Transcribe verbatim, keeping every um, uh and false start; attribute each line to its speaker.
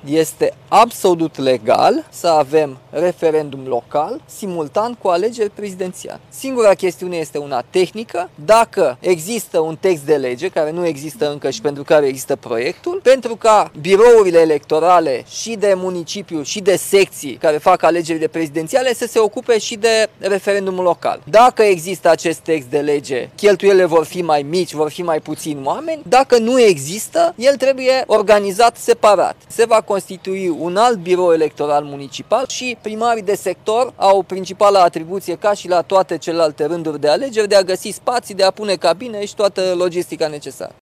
Speaker 1: Este absolut legal să avem referendum local simultan cu alegeri prezidențiale. Singura chestiune este una tehnică, dacă există un text de lege, care nu există încă și pentru care există proiectul, pentru ca birourile electorale și de municipiu și de secții care fac alegerile prezidențiale să se ocupe și de referendumul local. Dacă există acest text de lege, cheltuielile vor fi mai mici, vor fi mai puțini oameni. Dacă nu există, el trebuie organizat separat. Se va constitui un alt birou electoral municipal și primarii de sector au principala atribuție, ca și la toate celelalte rânduri de alegeri, de a găsi spații, de a pune cabine și toată logistica necesară.